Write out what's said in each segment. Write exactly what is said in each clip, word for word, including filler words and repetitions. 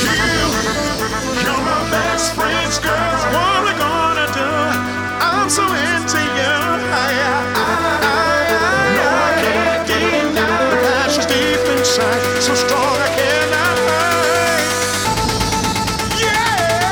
You're my best friend's girl. What we gonna do? I'm so into you. I, I, I, I, no, I can't deny the passion's deep inside, so strong I cannot hide. Yeah.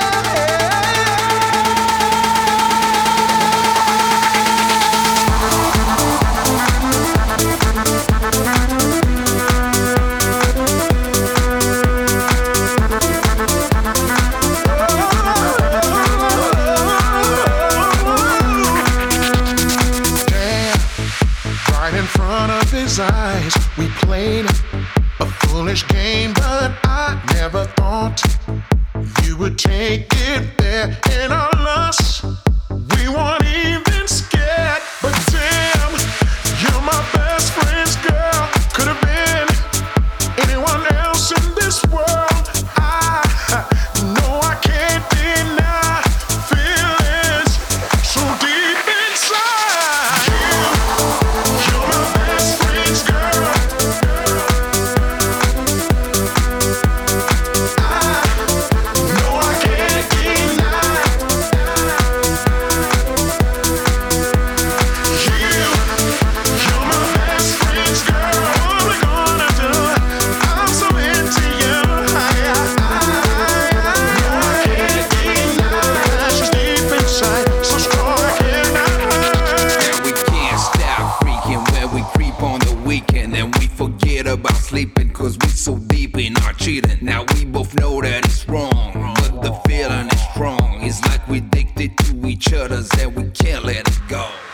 Right in front of his eyes, we played a foolish game, but I never thought you would take it there. In our lust, we weren't even scared. But damn, you're my best friend's girl. Could have been anyone else in this world. I know I can't deny feelings so deep inside. You're my best friend's girl. I know I can't deny. You, you're my best friend's girl. What we gonna do? I'm so into you. I, I, I, I can't deny. Passion's deep inside, so strong I cannot hide. And we can't stop freaking when we creep on the weekend. And we forget about sleeping cause we so deep in our cheating. Now we both know that it's wrong, but the feeling is strong. It's like we're addicted to each other's and we can't let it go.